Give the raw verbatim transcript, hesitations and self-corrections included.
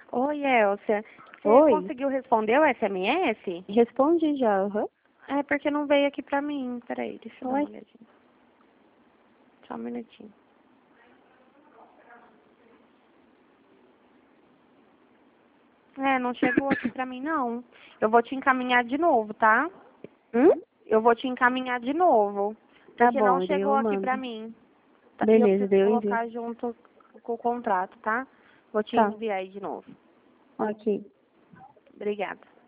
Oi, Elcia. Você Oi. conseguiu responder o S M S? Respondi já, aham. É porque não veio aqui pra mim. Peraí, deixa eu dar Oi. uma olhadinha. Só um minutinho. É, não chegou aqui pra mim, não. Eu vou te encaminhar de novo, tá? Hum? Eu vou te encaminhar de novo. Tá Porque não bom, daí chegou eu aqui pra mando. mim. Tá, e eu Beleza, preciso daí eu envio. colocar junto com o contrato, tá? Vou te Tá, enviar aí de novo. ok. Obrigada.